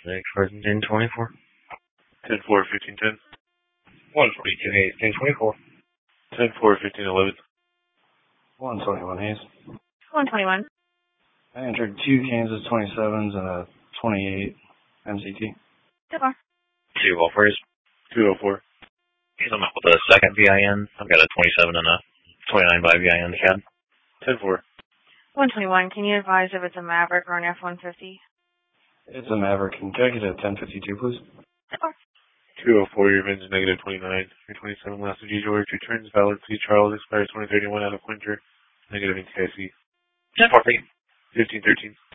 Expiration 1024. 10-4, 1510. 142 1024. 10-4, 1511. 121 Hayes. 121. I entered 2 Kansas 27s and a 28 MCT. 2-4. 2 Wolfers. 204. I'm up with a second VIN. I've got a 27 and a 29 by VIN cab. 10-4. 121. Can you advise if it's a Maverick or an F-150? It's a Maverick. Can I get a 1052, please? 204, your VIN's negative 29. Your 27 last of G George. Returns valid. C Charles expires 2031 out of winter. Negative NTIC. 10 4 1513.